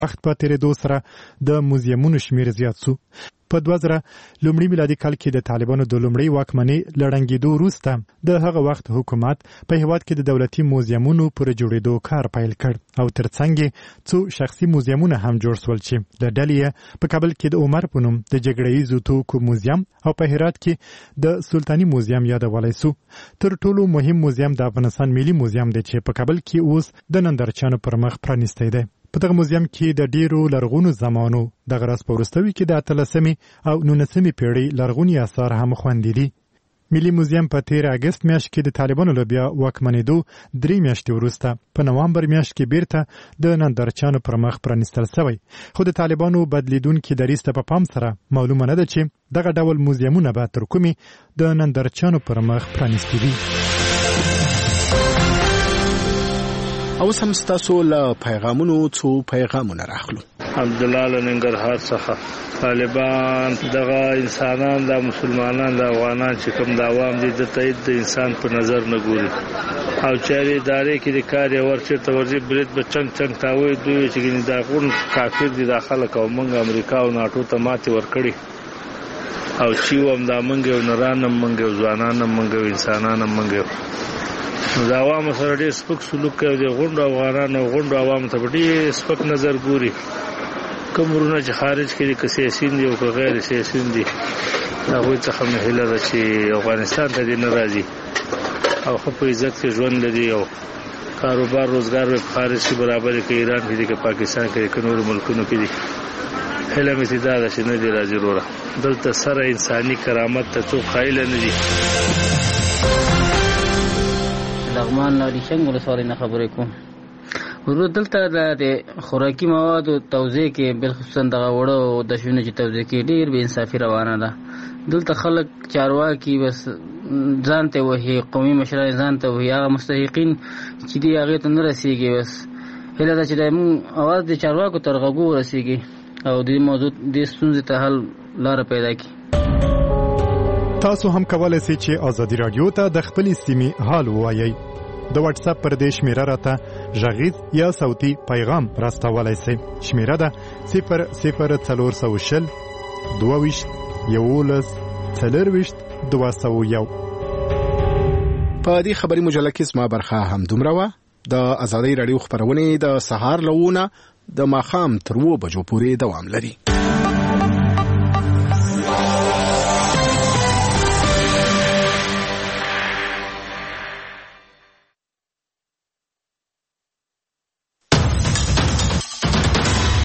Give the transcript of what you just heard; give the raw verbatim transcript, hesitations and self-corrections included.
وخت په تیریدو سره د موزیمونو شمیر زیات سو. په دوه زره لومړي میلادي کال کې د طالبانو د لومړۍ واکمنۍ لړنګېدو وروسته د هغه وخت حکومت په هیواد کې د دولتي موزیمونو پر جوړېدو کار پیل کړ او ترڅنګ څو شخصي موزیمونه هم جوړ شول چې د ډلې په کابل کې د عمر په نوم د جګړه ییزو توکو موزیم او په هرات کې د سلطاني موزیم یادولی سو. تر ټولو مهم موزیم د افغانستان ملي موزیم دی چې په کابل کې اوس د نندارچیانو پر مخ پرانیستی دی. په دغه موزیم کې د ډیرو لرغونو زمانو د غرس په وروستوي کې د اتلسمې او نولسمې پیړۍ لرغوني آثار هم خوندي دي. ملي موزیم په تیر اگست میاشت کې د طالبانو له بیا واکمنېدو درې میاشتې وروسته په نوامبر میاشت کې بیرته د نندارچیانو پر مخ پرانیستل شوی. خو د طالبانو بدلیدونکي دریځ ته په پام سره معلومه نه ده چې دغه ډول موزیمونه به تر کومې د نندارچیانو پر مخ پرانیستي دي. او سم ستاسو له پیغامونو څو پیغامونه راخلو. عبدالله لننګرهار څخه طالبان دغه انسانان د مسلمانان د افغانان چې کوم د عوام دي د تایید د انسان په نظر نه ګوري او چاري ادارې کې د کار یې ورچې تورځي بریټ به چنګ چنګ تاوي دوی چې ګنې دا غون کافر دي داخله کو منګ امریکا او ناتو ته ماتي ورکړي او چې وم دا منګ او نرانم منګ او ځوانانم منګ او انسانانم منګ د عوامو سره ډېر سپک سلوک کوي. د غونډو افغانانو او غونډو عوامو ته ډېر سپک نظر ګوري. کوم ورونه چې خارج کې که سیاسي دي او که غیر سیاسي دي هغوی څخه مې هیله ده چې افغانستان ته دې نه راځي او ښه په عزت کې ژوند لري او کاروبار روزګار به په خارج کې برابر کې ایران کې دي که پاکستان کې که نورو ملکونو کې دي. هیله مې دا ده چې نه دې راځي وروره. دلته سره انساني کرامت ته څوک قایل نه دي. لغمان لاریشنګ ولسوالۍ نه خبرې کوم. ورو دلته د خوراکي موادو توزیع کې بالخصوصا دغه وړو د شونو چې توزیع کې ډېر بې انصافي روانه ده. دلته خلک چارواکي بس ځان ته وهي، قومي مشران ځان ته وهي، هغه مستحقین چې دي هغې ته نه رسېږي. بس هیله ده چې د موږ اواز د چارواکو تر غوږو ورسېږي او دې موضوع دې ستونزې ته حل لاره پیدا کړي. تاسو هم کولای شئ چې ازادي رادیو ته د خپلې سیمې حال ووایئ. د واتس اپ پر دې شمیره راته غږیز یا صوتي پیغام راستولای شئ. شمیره ده صفر صفر څلور سوه شل دوه ویشت یولس څلرویشت دوه سوه یو. په دې خبري مجله کې زما برخه هم دومره وه. د ازادي رادیو خبرونه د سهار له ونه د ماښام تر اوه بجو پورې دوام لري.